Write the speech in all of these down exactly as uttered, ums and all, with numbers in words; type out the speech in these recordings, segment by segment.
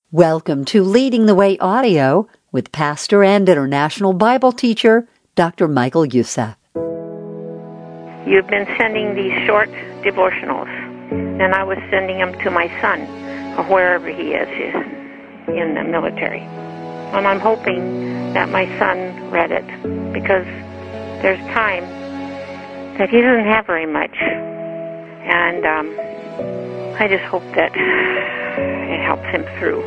Welcome to Leading the Way Audio with pastor and international Bible teacher, Doctor Michael Youssef. You've been sending these short devotionals, and I was sending them to my son, or wherever he is in the military. And I'm hoping that my son read it, because there's time that he doesn't have very much. And um, I just hope that it helps him through.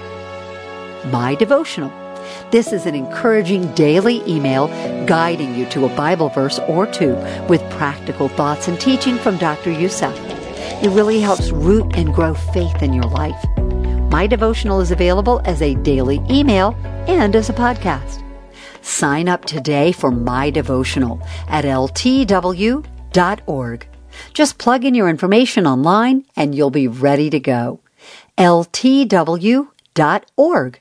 My Devotional. This is an encouraging daily email guiding you to a Bible verse or two with practical thoughts and teaching from Doctor Youssef. It really helps root and grow faith in your life. My Devotional is available as a daily email and as a podcast. Sign up today for My Devotional at L T W dot org. Just plug in your information online and you'll be ready to go. L T W dot org.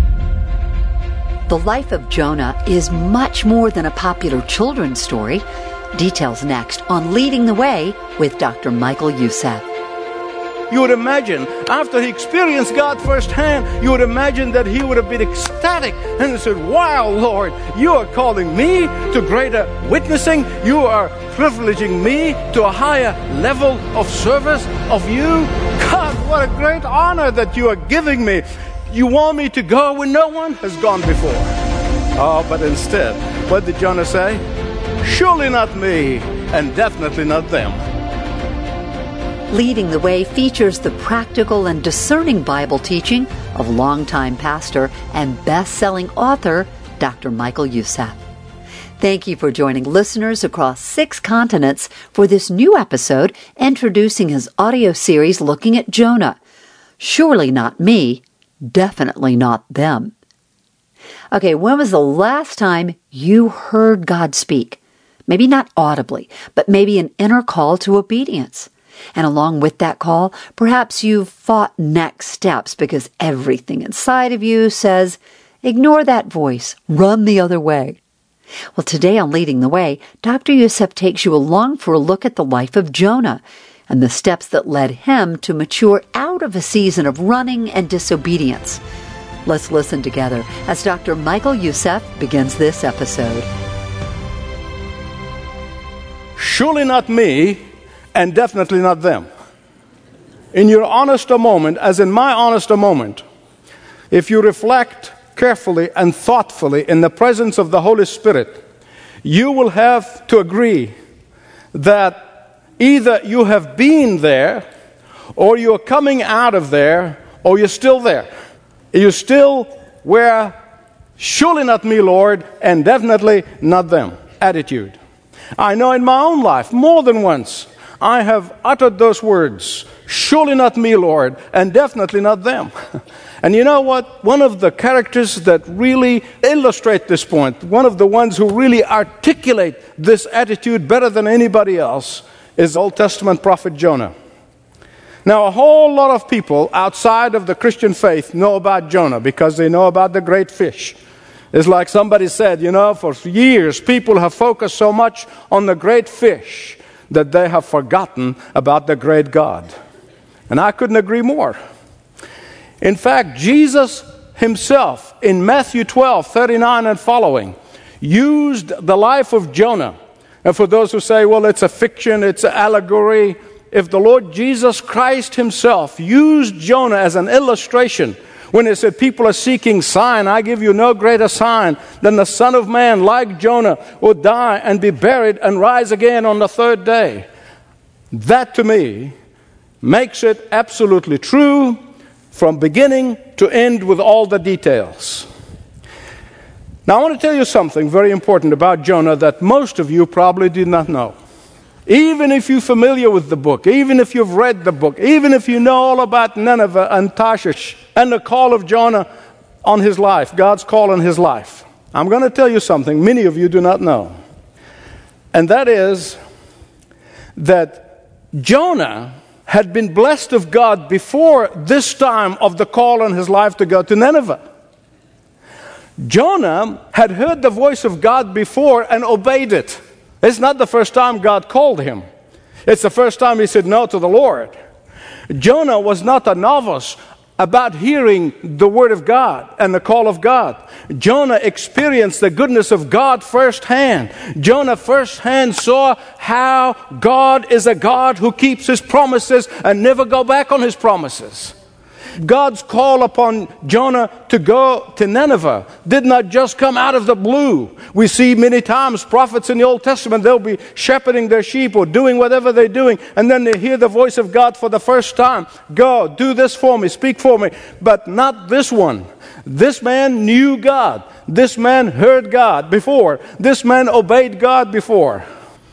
The life of Jonah is much more than a popular children's story. Details next on Leading the Way with Doctor Michael Youssef. You would imagine, after he experienced God firsthand, you would imagine that he would have been ecstatic and he said, "Wow, Lord, you are calling me to greater witnessing. You are privileging me to a higher level of service of you. God, what a great honor that you are giving me. You want me to go where no one has gone before." Oh, but instead, what did Jonah say? "Surely not me, and definitely not them." Leading the Way features the practical and discerning Bible teaching of longtime pastor and best-selling author, Doctor Michael Youssef. Thank you for joining listeners across six continents for this new episode introducing his audio series looking at Jonah. Surely not me, definitely not them. Okay, when was the last time you heard God speak? Maybe not audibly, but maybe an inner call to obedience. And along with that call, perhaps you've fought next steps because everything inside of you says, ignore that voice, run the other way. Well, today on Leading the Way, Doctor Youssef takes you along for a look at the life of Jonah and the steps that led him to mature out of a season of running and disobedience. Let's listen together as Doctor Michael Youssef begins this episode. Surely not me, and definitely not them. In your honester moment, as in my honester moment, if you reflect carefully and thoughtfully in the presence of the Holy Spirit, you will have to agree that either you have been there, or you're coming out of there, or you're still there. You're still where, surely not me, Lord, and definitely not them attitude. I know in my own life, more than once, I have uttered those words, surely not me, Lord, and definitely not them. And you know what? One of the characters that really illustrate this point, one of the ones who really articulate this attitude better than anybody else, is Old Testament prophet Jonah. Now, a whole lot of people outside of the Christian faith know about Jonah because they know about the great fish. It's like somebody said, you know, for years people have focused so much on the great fish that they have forgotten about the great God. And I couldn't agree more. In fact, Jesus himself in Matthew twelve, thirty-nine and following used the life of Jonah. And for those who say, well, it's a fiction, it's an allegory, if the Lord Jesus Christ himself used Jonah as an illustration when he said, people are seeking sign, I give you no greater sign than the Son of Man, like Jonah, will die and be buried and rise again on the third day. That to me makes it absolutely true from beginning to end with all the details. Now I want to tell you something very important about Jonah that most of you probably did not know. Even if you're familiar with the book, even if you've read the book, even if you know all about Nineveh and Tarshish and the call of Jonah on his life, God's call on his life, I'm going to tell you something many of you do not know. And that is that Jonah had been blessed of God before this time of the call on his life to go to Nineveh. Jonah had heard the voice of God before and obeyed it. It's not the first time God called him. It's the first time he said no to the Lord. Jonah was not a novice about hearing the Word of God and the call of God. Jonah experienced the goodness of God firsthand. Jonah firsthand saw how God is a God who keeps His promises and never go back on His promises. God's call upon Jonah to go to Nineveh did not just come out of the blue. We see many times prophets in the Old Testament, they'll be shepherding their sheep or doing whatever they're doing, and then they hear the voice of God for the first time. Go, do this for me, speak for me. But not this one. This man knew God. This man heard God before. This man obeyed God before.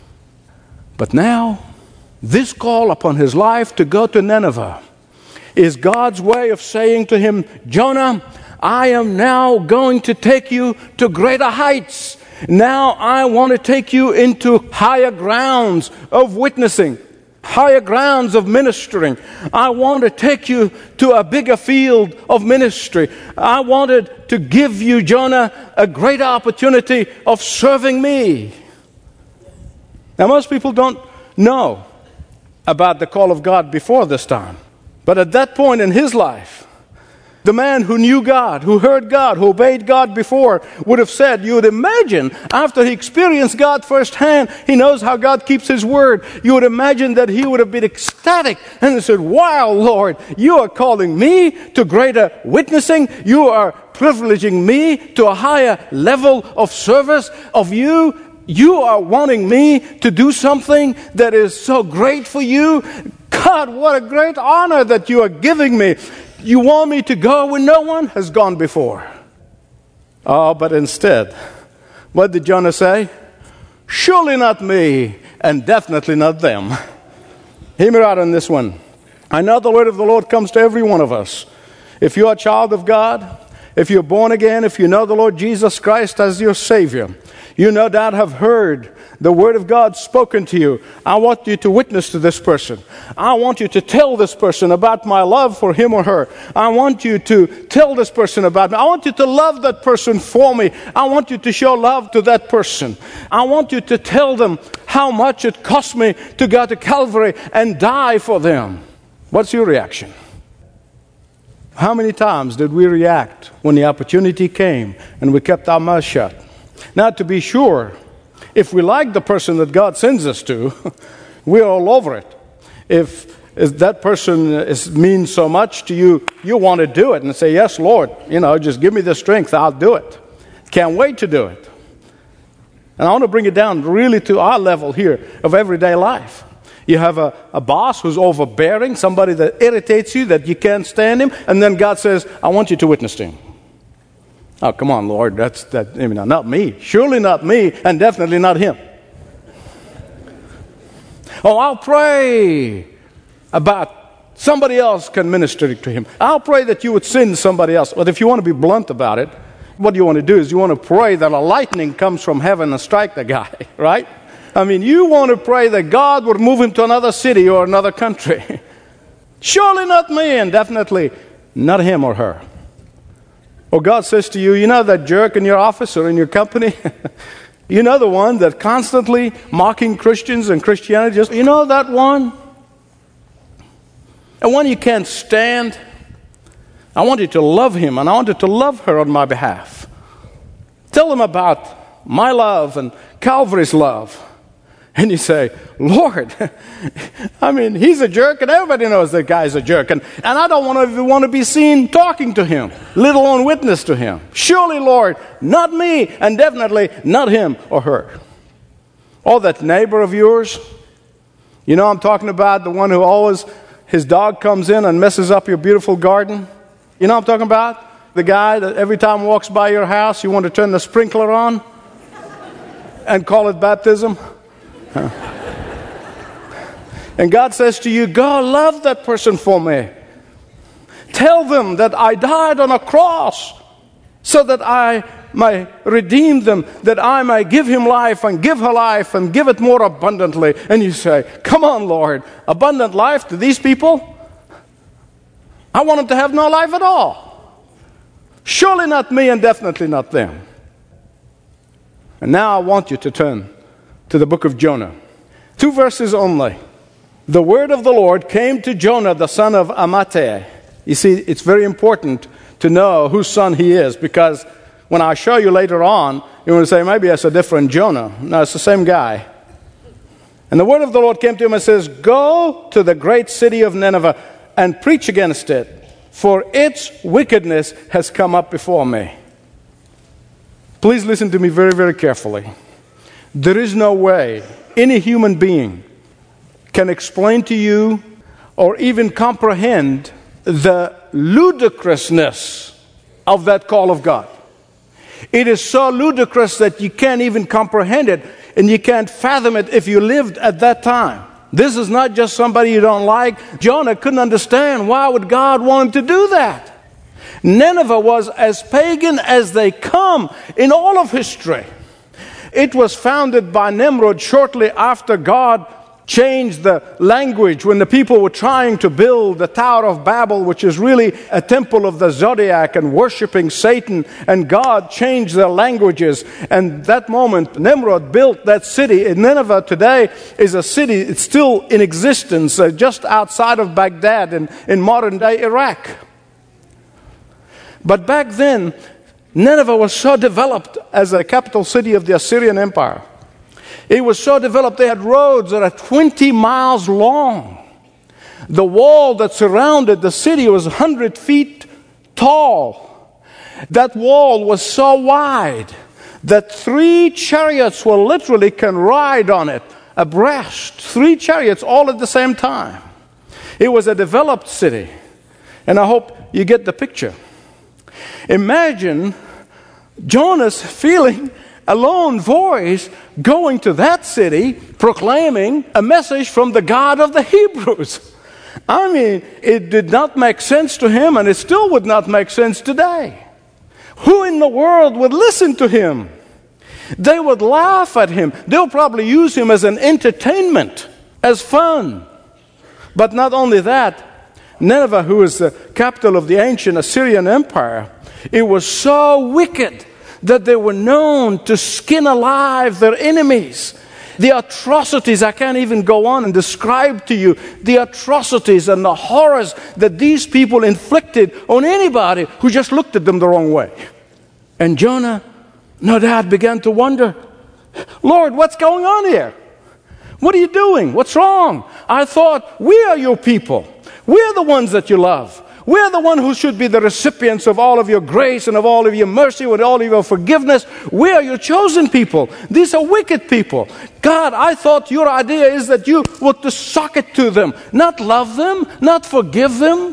But now, this call upon his life to go to Nineveh is God's way of saying to him, Jonah, I am now going to take you to greater heights. Now I want to take you into higher grounds of witnessing, higher grounds of ministering. I want to take you to a bigger field of ministry. I wanted to give you, Jonah, a greater opportunity of serving me. Now most people don't know about the call of God before this time. But at that point in his life, the man who knew God, who heard God, who obeyed God before, would have said, you would imagine, after he experienced God firsthand, he knows how God keeps His word. You would imagine that he would have been ecstatic and he said, wow, Lord, you are calling me to greater witnessing. You are privileging me to a higher level of service of you. You are wanting me to do something that is so great for you. God, what a great honor that you are giving me. You want me to go where no one has gone before. Oh, but instead, what did Jonah say? Surely not me, and definitely not them. Hear me out on this one. I know the word of the Lord comes to every one of us. If you're a child of God, if you're born again, if you know the Lord Jesus Christ as your Savior, you no doubt have heard the Word of God spoken to you. I want you to witness to this person. I want you to tell this person about my love for him or her. I want you to tell this person about me. I want you to love that person for me. I want you to show love to that person. I want you to tell them how much it cost me to go to Calvary and die for them. What's your reaction? How many times did we react when the opportunity came and we kept our mouth shut? Now, to be sure, if we like the person that God sends us to, we're all over it. If, if that person is, means so much to you, you want to do it and say, yes, Lord, you know, just give me the strength, I'll do it. Can't wait to do it. And I want to bring it down really to our level here of everyday life. You have a, a boss who's overbearing, somebody that irritates you, that you can't stand him, and then God says, I want you to witness to him. Oh, come on, Lord, that's that. I mean, not me. Surely not me, and definitely not him. Oh, I'll pray about somebody else can minister to him. I'll pray that you would send somebody else. But if you want to be blunt about it, what you want to do is you want to pray that a lightning comes from heaven and strike the guy, right? I mean, you want to pray that God would move him to another city or another country. Surely not me, and definitely not him or her. Or God says to you, you know that jerk in your office or in your company? You know the one that constantly mocking Christians and Christianity? Just, you know that one? And one you can't stand? I want you to love him, and I want you to love her on my behalf. Tell them about my love and Calvary's love. And you say, Lord, I mean, he's a jerk, and everybody knows that guy's a jerk. And, and I don't want to want to be seen talking to him, let alone witness to him. Surely, Lord, not me, and definitely not him or her. Oh, that neighbor of yours. You know I'm talking about, the one who always, his dog comes in and messes up your beautiful garden. You know I'm talking about? The guy that every time walks by your house, you want to turn the sprinkler on and call it baptism. Huh. And God says to you, go love that person for me. Tell them that I died on a cross so that I may redeem them, that I may give him life and give her life and give it more abundantly. And you say, come on, Lord, abundant life to these people? I want them to have no life at all. Surely not me, and definitely not them. And now I want you to turn to the book of Jonah. Two verses only. The word of the Lord came to Jonah, the son of Amittai, You see, it's very important to know whose son he is, because when I show you later on, you're going to say, maybe that's a different Jonah. No, it's the same guy. And the word of the Lord came to him and says, go to the great city of Nineveh and preach against it, for its wickedness has come up before me. Please listen to me very, very carefully. There is no way any human being can explain to you or even comprehend the ludicrousness of that call of God. It is so ludicrous that you can't even comprehend it, and you can't fathom it if you lived at that time. This is not just somebody you don't like. Jonah couldn't understand, why would God want him to do that? Nineveh was as pagan as they come in all of history. It was founded by Nimrod shortly after God changed the language when the people were trying to build the Tower of Babel, which is really a temple of the zodiac and worshiping Satan, and God changed their languages. And that moment, Nimrod built that city. And Nineveh today is a city, it's still in existence, uh, just outside of Baghdad in, in modern-day Iraq. But back then, Nineveh was so developed as a capital city of the Assyrian Empire. It was so developed, they had roads that are twenty miles long. The wall that surrounded the city was one hundred feet tall. That wall was so wide that three chariots will literally can ride on it abreast. Three chariots all at the same time. It was a developed city. And I hope you get the picture. Imagine Jonah's feeling a lone voice going to that city proclaiming a message from the God of the Hebrews. I mean, it did not make sense to him, and it still would not make sense today. Who in the world would listen to him? They would laugh at him. They'll probably use him as an entertainment, as fun. But not only that, Nineveh, who is the capital of the ancient Assyrian Empire, it was so wicked that they were known to skin alive their enemies. The atrocities, I can't even go on and describe to you the atrocities and the horrors that these people inflicted on anybody who just looked at them the wrong way. And Jonah, no doubt, began to wonder, Lord, what's going on here? What are you doing? What's wrong? I thought, we are your people. We're the ones that you love. We're the one who should be the recipients of all of your grace and of all of your mercy and all of your forgiveness. We are your chosen people. These are wicked people. God, I thought your idea is that you would to sock it to them, not love them, not forgive them.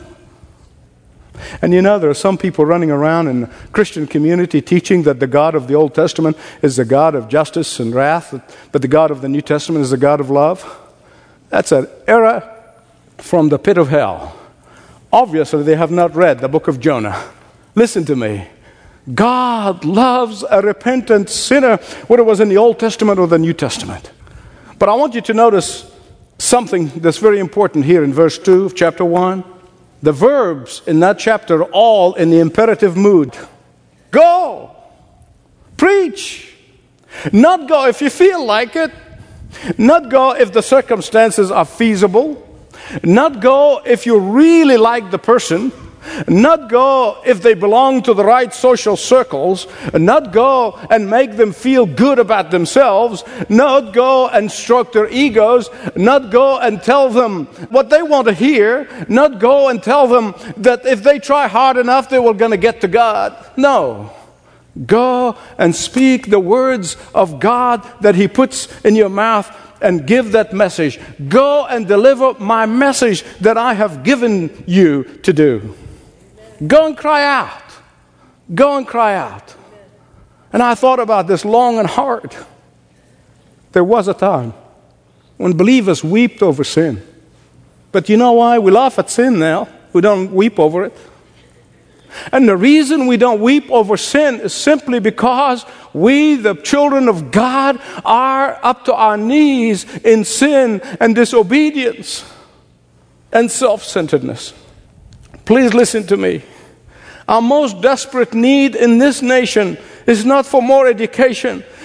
And you know, there are some people running around in the Christian community teaching that the God of the Old Testament is the God of justice and wrath, but the God of the New Testament is the God of love. That's an error from the pit of hell. Obviously, they have not read the book of Jonah. Listen to me. God loves a repentant sinner, whether it was in the Old Testament or the New Testament. But I want you to notice something that's very important here in verse two of chapter one. The verbs in that chapter are all in the imperative mood. Go. Preach. Not go if you feel like it. Not go if the circumstances are feasible. Not go if you really like the person. Not go if they belong to the right social circles. Not go and make them feel good about themselves. Not go and stroke their egos. Not go and tell them what they want to hear. Not go and tell them that if they try hard enough, they will going to get to God. No. Go and speak the words of God that He puts in your mouth and give that message. Go and deliver my message that I have given you to do. Go and cry out. Go and cry out. And I thought about this long and hard. There was a time when believers wept over sin. But you know why? We laugh at sin now. We don't weep over it. And the reason we don't weep over sin is simply because we, the children of God, are up to our knees in sin and disobedience and self-centeredness. Please listen to me. Our most desperate need in this nation is not for more education.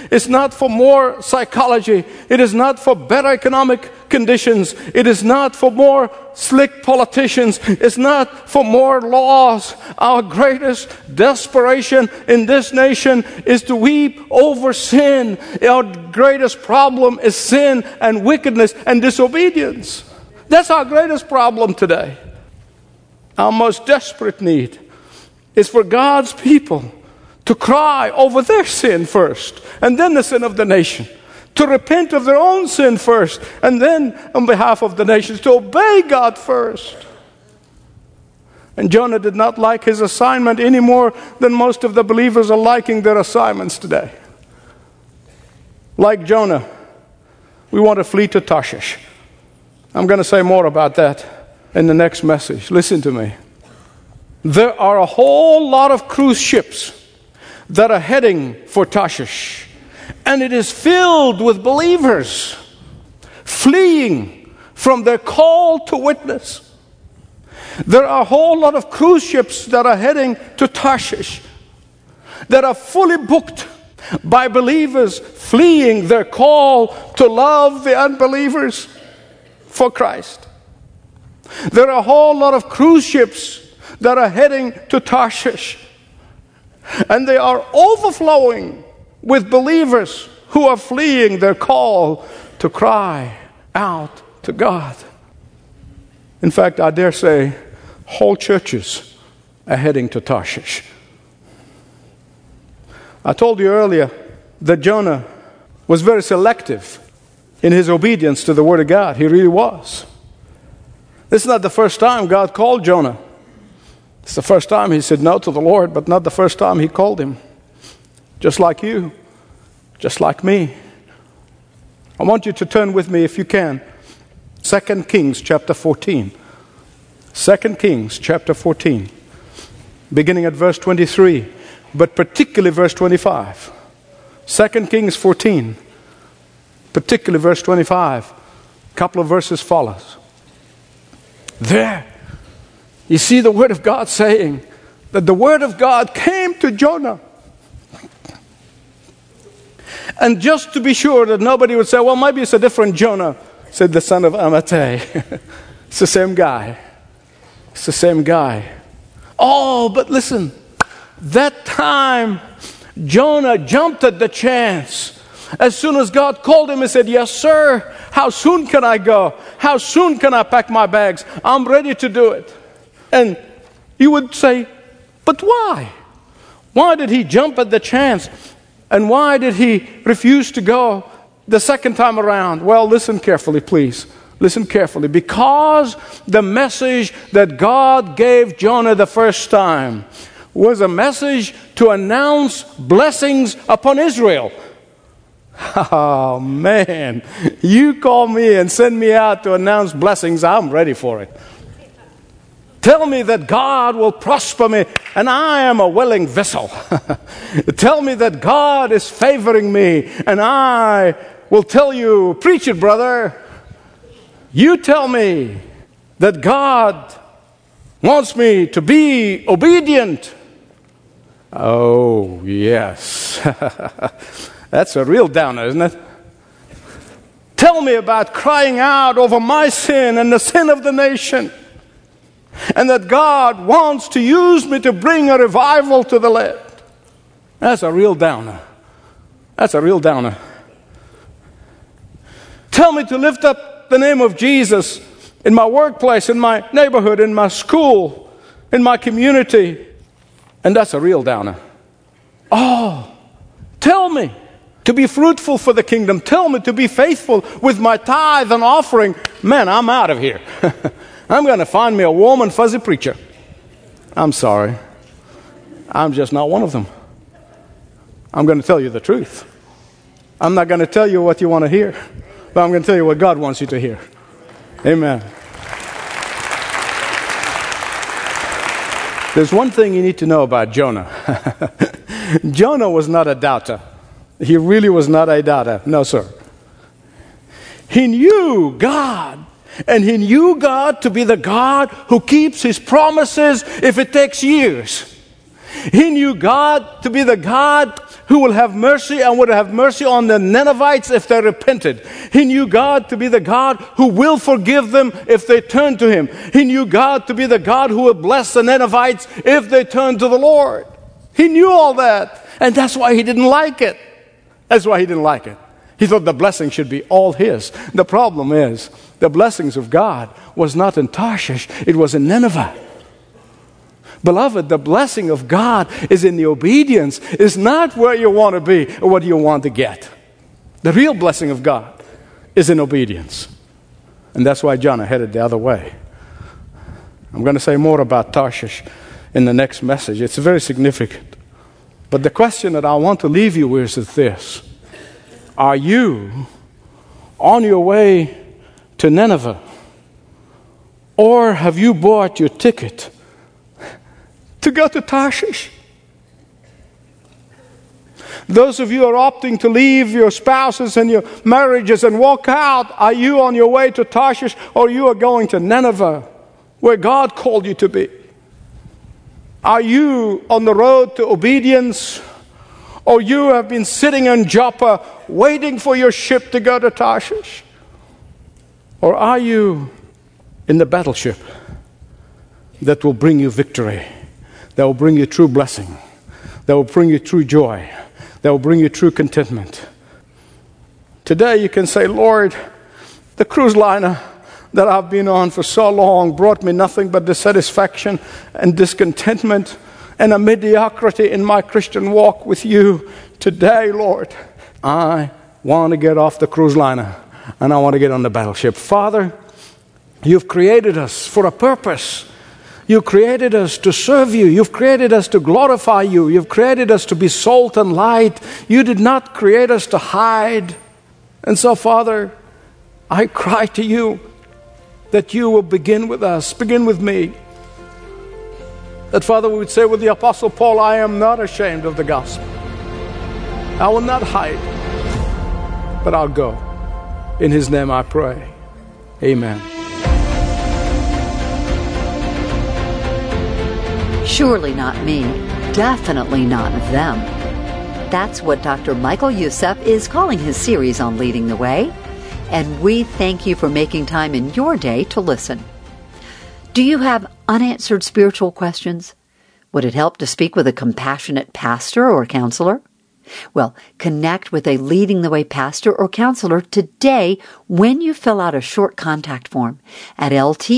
It's not for more psychology. It is not for better economic conditions. It is not for more slick politicians. It's not for more laws. Our greatest desperation in this nation is to weep over sin. Our greatest problem is sin and wickedness and disobedience. That's our greatest problem today. Our most desperate need is for God's people to cry over their sin first, and then the sin of the nation. To repent of their own sin first, and then on behalf of the nations, to obey God first. And Jonah did not like his assignment any more than most of the believers are liking their assignments today. Like Jonah, we want to flee to Tarshish. I'm going to say more about that in the next message. Listen to me. There are a whole lot of cruise ships that are heading for Tarshish. And it is filled with believers fleeing from their call to witness. There are a whole lot of cruise ships that are heading to Tarshish that are fully booked by believers fleeing their call to love the unbelievers for Christ. There are a whole lot of cruise ships that are heading to Tarshish, and they are overflowing with believers who are fleeing their call to cry out to God. In fact, I dare say whole churches are heading to Tarshish. I told you earlier that Jonah was very selective in his obedience to the Word of God. He really was. This is not the first time God called Jonah. It's the first time he said no to the Lord, but not the first time he called him. Just like you, just like me. I want you to turn with me, if you can, Second Kings chapter fourteen. Second Kings chapter fourteen, beginning at verse twenty-three, but particularly verse twenty-five. Second Kings fourteen, particularly verse twenty-five. A couple of verses follows. There, you see the Word of God saying that the Word of God came to Jonah. And just to be sure that nobody would say, well, maybe it's a different Jonah, said the son of Amittai. It's the same guy. It's the same guy. Oh, but listen, that time Jonah jumped at the chance. As soon as God called him, he said, yes, sir. How soon can I go? How soon can I pack my bags? I'm ready to do it. And you would say, but why? Why did he jump at the chance? And why did he refuse to go the second time around? Well, listen carefully, please. Listen carefully. Because the message that God gave Jonah the first time was a message to announce blessings upon Israel. Oh, man. You call me and send me out to announce blessings, I'm ready for it. Tell me that God will prosper me, and I am a willing vessel. Tell me that God is favoring me, and I will tell you, preach it, brother. You tell me that God wants me to be obedient. Oh, yes. That's a real downer, isn't it? Tell me about crying out over my sin and the sin of the nation. And that God wants to use me to bring a revival to the land. That's a real downer. That's a real downer. Tell me to lift up the name of Jesus in my workplace, in my neighborhood, in my school, in my community. And that's a real downer. Oh, tell me to be fruitful for the kingdom. Tell me to be faithful with my tithe and offering. Man, I'm out of here. I'm going to find me a warm and fuzzy preacher. I'm sorry. I'm just not one of them. I'm going to tell you the truth. I'm not going to tell you what you want to hear, but I'm going to tell you what God wants you to hear. Amen. There's one thing you need to know about Jonah. Jonah was not a doubter. He really was not a doubter. No, sir. He knew God. And he knew God to be the God who keeps His promises if it takes years. He knew God to be the God who will have mercy and would have mercy on the Ninevites if they repented. He knew God to be the God who will forgive them if they turn to Him. He knew God to be the God who will bless the Ninevites if they turn to the Lord. He knew all that, and that's why He didn't like it. That's why He didn't like it. He thought the blessing should be all His. The problem is, the blessings of God was not in Tarshish, it was in Nineveh. Beloved, the blessing of God is in the obedience. It's not where you want to be or what you want to get. The real blessing of God is in obedience. And that's why Jonah headed the other way. I'm going to say more about Tarshish in the next message. It's very significant. But the question that I want to leave you with is this. Are you on your way to Nineveh? Or have you bought your ticket to go to Tarshish? Those of you who are opting to leave your spouses and your marriages and walk out, are you on your way to Tarshish, or you are going to Nineveh, where God called you to be? Are you on the road to obedience, or you have been sitting in Joppa waiting for your ship to go to Tarshish? Or are you in the battleship that will bring you victory, that will bring you true blessing, that will bring you true joy, that will bring you true contentment? Today you can say, Lord, the cruise liner that I've been on for so long brought me nothing but dissatisfaction and discontentment and a mediocrity in my Christian walk with you. Today, Lord, I want to get off the cruise liner and I want to get on the battleship. Father, You've created us for a purpose. You created us to serve You. You've created us to glorify You. You've created us to be salt and light. You did not create us to hide. And so, Father, I cry to You that You will begin with us, begin with me. That, Father, we would say with the Apostle Paul, I am not ashamed of the gospel. I will not hide, but I'll go. In His name I pray. Amen. Surely not me. Definitely not them. That's what Doctor Michael Youssef is calling his series on Leading the Way. And we thank you for making time in your day to listen. Do you have unanswered spiritual questions? Would it help to speak with a compassionate pastor or counselor? Well, connect with a Leading the Way pastor or counselor today when you fill out a short contact form at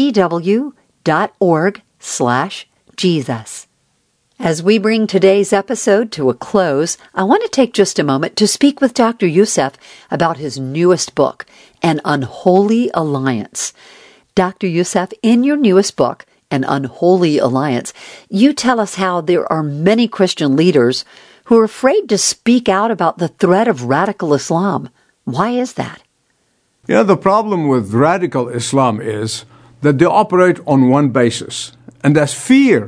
ltw.org slash Jesus. As we bring today's episode to a close, I want to take just a moment to speak with Doctor Youssef about his newest book, An Unholy Alliance. Doctor Youssef, in your newest book, An Unholy Alliance, you tell us how there are many Christian leaders who are afraid to speak out about the threat of radical Islam. Why is that? Yeah, the problem with radical Islam is that they operate on one basis, and that's fear.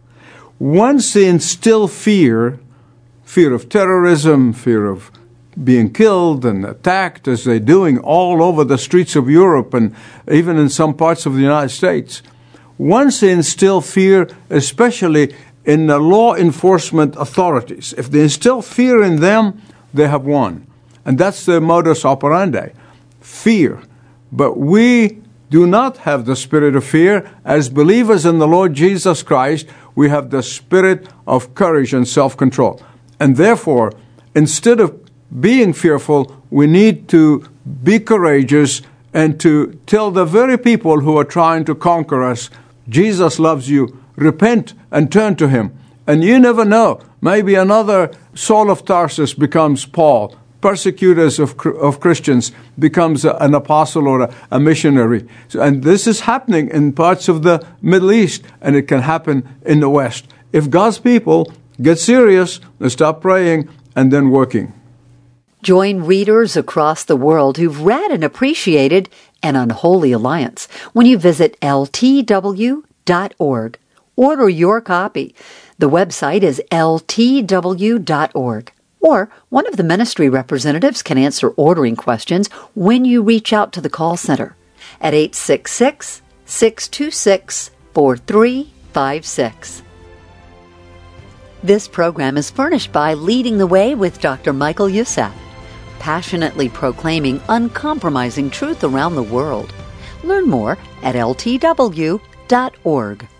Once they instill fear, fear of terrorism, fear of being killed and attacked, as they're doing all over the streets of Europe and even in some parts of the United States, once they instill fear, especially in the law enforcement authorities, if they instill fear in them, they have won. And that's the modus operandi, fear. But we do not have the spirit of fear. As believers in the Lord Jesus Christ, we have the spirit of courage and self-control. And therefore, instead of being fearful, we need to be courageous and to tell the very people who are trying to conquer us, Jesus loves you, repent and turn to Him. And you never know, maybe another Saul of Tarsus becomes Paul. Persecutors of, of Christians becomes a, an apostle or a, a missionary. So, and this is happening in parts of the Middle East, and it can happen in the West. If God's people get serious, they stop praying and then working. Join readers across the world who've read and appreciated An Unholy Alliance when you visit L T W dot org. Order your copy. The website is L T W dot org. Or one of the ministry representatives can answer ordering questions when you reach out to the call center at eight six six, six two six, four three five six. This program is furnished by Leading the Way with Doctor Michael Youssef, passionately proclaiming uncompromising truth around the world. Learn more at L T W dot org.